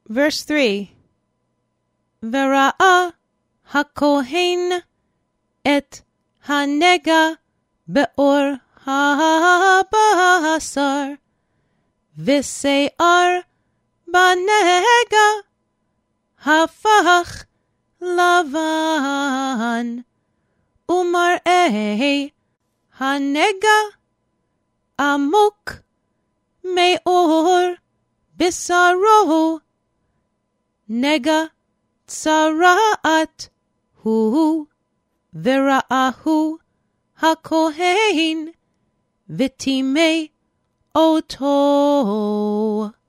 Verse 3. וראה הכהן את הנגע באור הבשר, ושיער בנגע הפך לבן, ומראה הנגע עמוק מאור בשרו, נגע צרעת הוא, וראהו הכהן וטימא אותו.